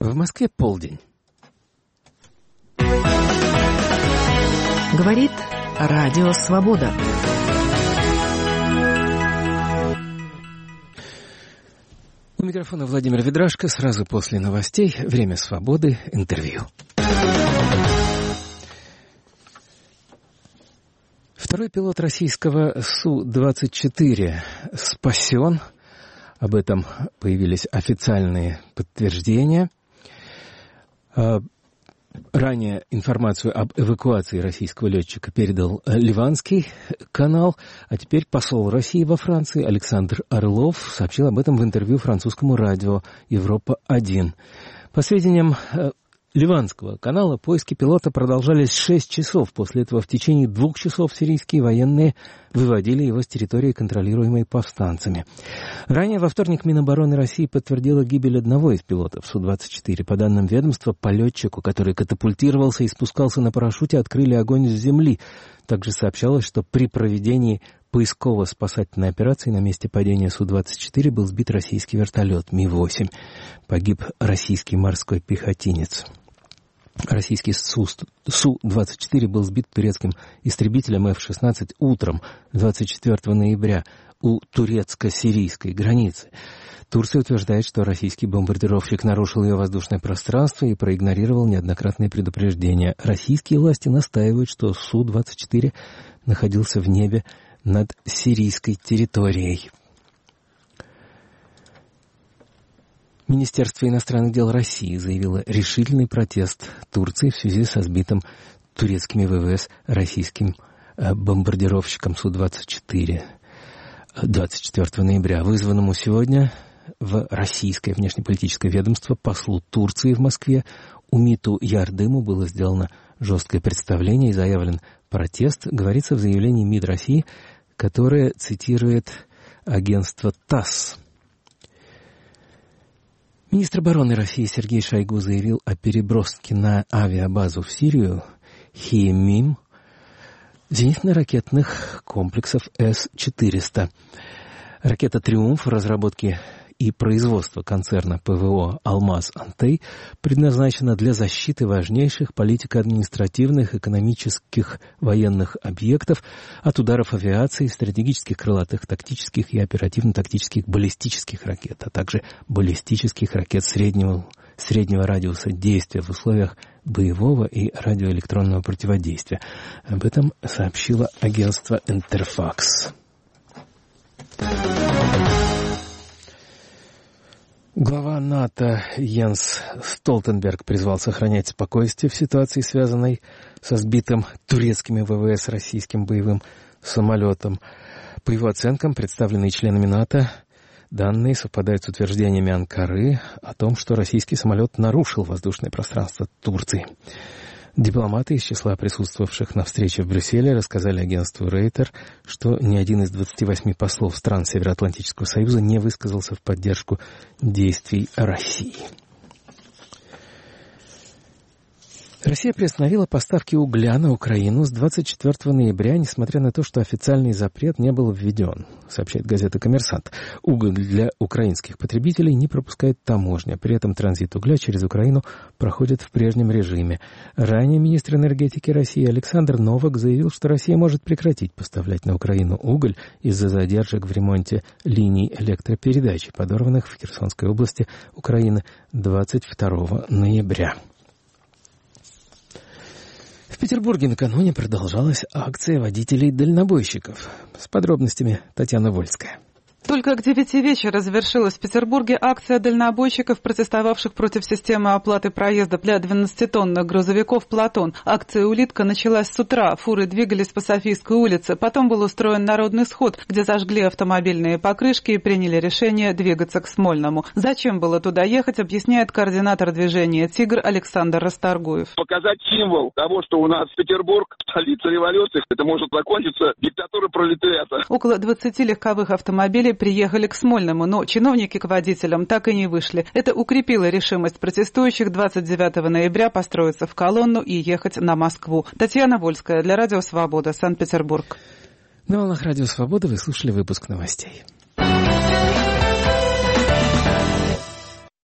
В Москве полдень. Говорит Радио Свобода. У микрофона Владимир Ведрашко. Сразу после новостей «Время свободы», интервью. Второй пилот российского Су-24 спасен. Об этом появились официальные подтверждения. Ранее информацию об эвакуации российского летчика передал Ливанский канал, а теперь посол России во Франции Александр Орлов сообщил об этом в интервью французскому радио «Европа-1». По сведениям Ливанского канала, поиски пилота продолжались 6 часов. После этого в течение 2 часов сирийские военные выводили его с территории, контролируемой повстанцами. Ранее во вторник Минобороны России подтвердила гибель одного из пилотов Су-24. По данным ведомства, по летчику, который катапультировался и спускался на парашюте, открыли огонь с земли. Также сообщалось, что при проведении поисково-спасательной операции на месте падения Су-24 был сбит российский вертолет Ми-8. Погиб российский морской пехотинец. Российский Су-24 был сбит турецким истребителем F-16 утром 24 ноября у турецко-сирийской границы. Турция утверждает, что российский бомбардировщик нарушил ее воздушное пространство и проигнорировал неоднократные предупреждения. Российские власти настаивают, что Су-24 находился в небе над сирийской территорией. Министерство иностранных дел России заявило решительный протест Турции в связи со сбитым турецкими ВВС российским бомбардировщиком Су-24 24 ноября. Вызванному сегодня в российское внешнеполитическое ведомство послу Турции в Москве Умиту Ярдыму было сделано жесткое представление и заявлен протест, говорится в заявлении МИД России, которое цитирует агентство ТАСС. Министр обороны России Сергей Шойгу заявил о переброске на авиабазу в Сирию Хеймим зенитно-ракетных комплексов С-400. Ракета «Триумф» разработки и производства концерна ПВО «Алмаз-Антей» предназначена для защиты важнейших политико-административных, экономических, военных объектов от ударов авиации, стратегических крылатых тактических и оперативно-тактических баллистических ракет, а также баллистических ракет среднего радиуса действия в условиях боевого и радиоэлектронного противодействия. Об этом сообщило агентство «Интерфакс». Глава НАТО Йенс Столтенберг призвал сохранять спокойствие в ситуации, связанной со сбитым турецкими ВВС российским боевым самолетом. По его оценкам, представленные членами НАТО, данные совпадают с утверждениями Анкары о том, что российский самолет нарушил воздушное пространство Турции. Дипломаты из числа присутствовавших на встрече в Брюсселе рассказали агентству Рейтер, что ни один из 28 послов стран Североатлантического союза не высказался в поддержку действий России. Россия приостановила поставки угля на Украину с 24 ноября, несмотря на то, что официальный запрет не был введен, сообщает газета «Коммерсант». Уголь для украинских потребителей не пропускает таможня. При этом транзит угля через Украину проходит в прежнем режиме. Ранее министр энергетики России Александр Новак заявил, что Россия может прекратить поставлять на Украину уголь из-за задержек в ремонте линий электропередачи, подорванных в Херсонской области Украины 22 ноября. В Петербурге накануне продолжалась акция водителей-дальнобойщиков. С подробностями Татьяна Вольская. Только к 9 вечера завершилась в Петербурге акция дальнобойщиков, протестовавших против системы оплаты проезда для 12-тонных грузовиков «Платон». Акция «Улитка» началась с утра. Фуры двигались по Софийской улице. Потом был устроен народный сход, где зажгли автомобильные покрышки и приняли решение двигаться к Смольному. Зачем было туда ехать, объясняет координатор движения «Тигр» Александр Расторгуев. Показать символ того, что у нас Петербург, столица революции, это может закончиться диктатурой пролетариата. Около 20 легковых автомобилей приехали к Смольному, но чиновники к водителям так и не вышли. Это укрепило решимость протестующих 29 ноября построиться в колонну и ехать на Москву. Татьяна Вольская для Радио Свобода, Санкт-Петербург. На волнах Радио Свобода вы слушали выпуск новостей.